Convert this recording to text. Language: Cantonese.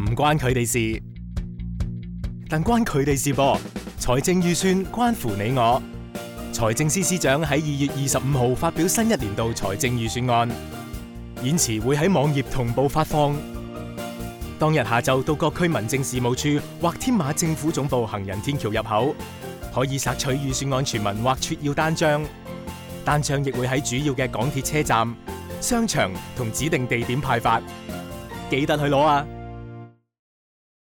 唔關佢哋事，但關佢哋事噃。財政預算關乎你我。財政司司長喺2月25號發表新一年度財政預算案，演辭會喺網頁同步發放。當日下晝到各區民政事務處或添馬政府總部行人天橋入口，可以索取預算案全文或撮要單張。單張亦會喺主要嘅港鐵車站、商場同指定地點派發，記得去攞啊！